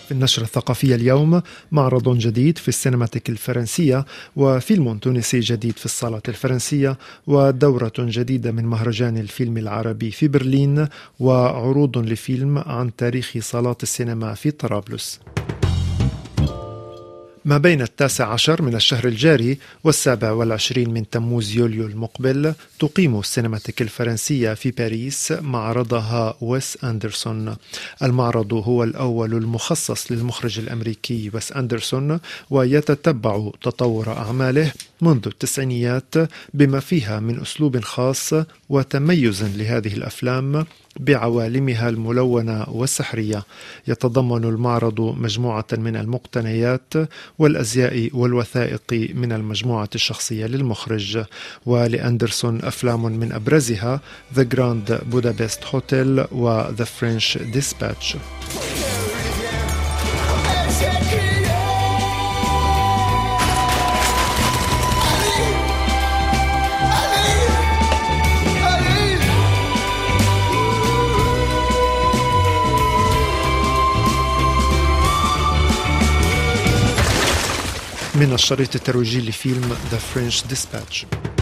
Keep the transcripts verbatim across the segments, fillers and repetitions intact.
في النشرة الثقافية اليوم معرض جديد في السينماتيك الفرنسية، وفيلم تونسي جديد في الصالات الفرنسية، ودورة جديدة من مهرجان الفيلم العربي في برلين، وعروض لفيلم عن تاريخ صالات السينما في طرابلس. ما بين التاسع عشر من الشهر الجاري والسابع والعشرين من تموز يوليو المقبل تقيم السينماتيك الفرنسية في باريس معرضها ويس أندرسون. المعرض هو الأول المخصص للمخرج الأمريكي ويس أندرسون، ويتتبع تطور أعماله منذ التسعينيات بما فيها من أسلوب خاص وتميز لهذه الأفلام بعوالمها الملونة والسحرية. يتضمن المعرض مجموعة من المقتنيات والأزياء والوثائق من المجموعة الشخصية للمخرج، ولأندرسون أفلام من أبرزها The Grand Budapest Hotel و The French Dispatch. من الشريط الترويجي لفيلم The French Dispatch.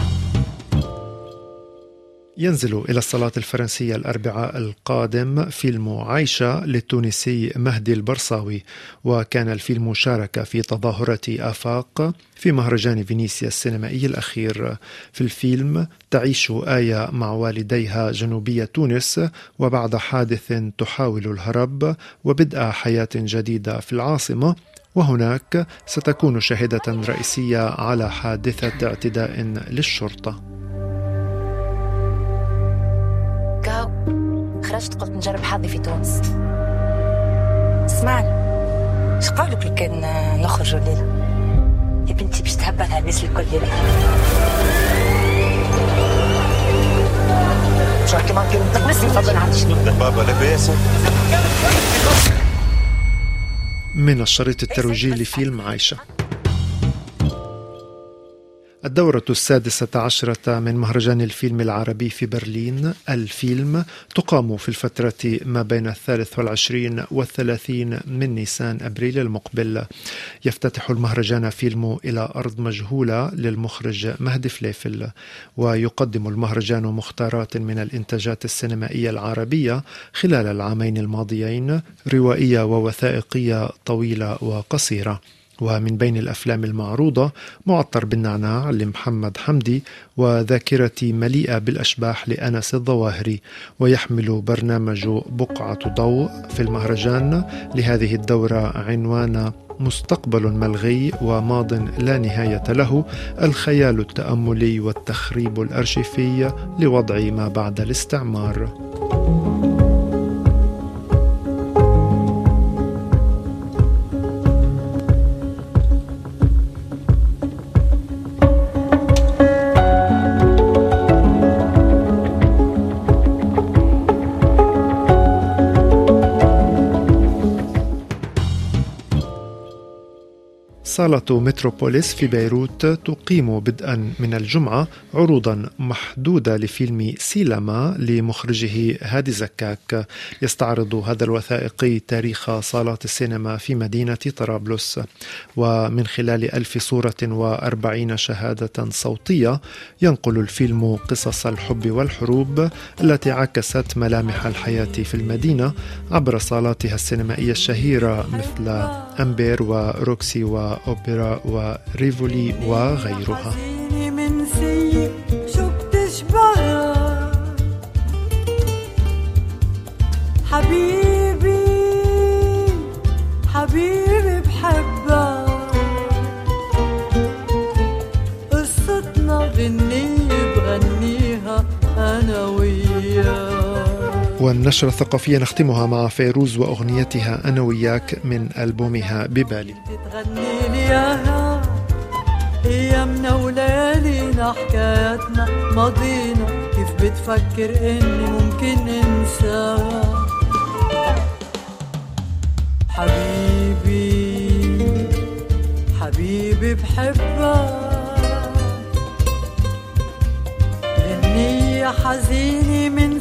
ينزل إلى الصالات الفرنسية الأربعاء القادم فيلم عايشة للتونسي مهدي البرصاوي، وكان الفيلم شارك في تظاهرة آفاق في مهرجان فينيسيا السينمائي الأخير. في الفيلم تعيش آية مع والديها جنوبية تونس، وبعد حادث تحاول الهرب وبدء حياة جديدة في العاصمة، وهناك ستكون شاهدة رئيسية على حادثة اعتداء للشرطة. كاو خرجت قلت نجرب حظي في تونس. اسمعني، ايش قولك لو كان نخرج الليلة؟ يا بنتي باش تهبط الناس الكل ليلة. شو كمان كلمتك بس نفضل عندي شنو بابا لاباس. من الشريط الترويجي لفيلم عايشة. الدورة السادسة عشرة من مهرجان الفيلم العربي في برلين الفيلم تقام في الفترة ما بين الثالث والعشرين والثلاثين من نيسان أبريل المقبل. يفتتح المهرجان فيلم إلى أرض مجهولة للمخرج مهدي فليفل، ويقدم المهرجان مختارات من الإنتاجات السينمائية العربية خلال العامين الماضيين، روائية ووثائقية طويلة وقصيرة. ومن بين الأفلام المعروضة معطر بالنعناع لمحمد حمدي، وذاكرتي مليئة بالأشباح لأنس الظواهري. ويحمل برنامج بقعة ضوء في المهرجان لهذه الدورة عنوان مستقبل ملغي وماض لا نهاية له، الخيال التأملي والتخريب الأرشيفي لوضع ما بعد الاستعمار. صالة متروبوليس في بيروت تقيم بدءا من الجمعة عروضا محدودة لفيلم سيلما لمخرجه هادي زكاك. يستعرض هذا الوثائقي تاريخ صالات السينما في مدينة طرابلس، ومن خلال ألف صورة وأربعين شهادة صوتية ينقل الفيلم قصص الحب والحروب التي عكست ملامح الحياة في المدينة عبر صالاتها السينمائية الشهيرة مثل أمبير وروكسي وأوبرا وريفولي وغيرها. من سيء شو بتشبه حبيبي حبيبي بحبك، قصتنا غنية بغنيها أنا وياك. والنشرة الثقافية نختمها مع فيروز وأغنيتها أنا وياك من ألبومها ببالي. تغني لي ياها أيامنا وليالينا حكاياتنا ماضينا، كيف بتفكر إني ممكن انساها حبيبي حبيبي بحبك، غنية حزينة من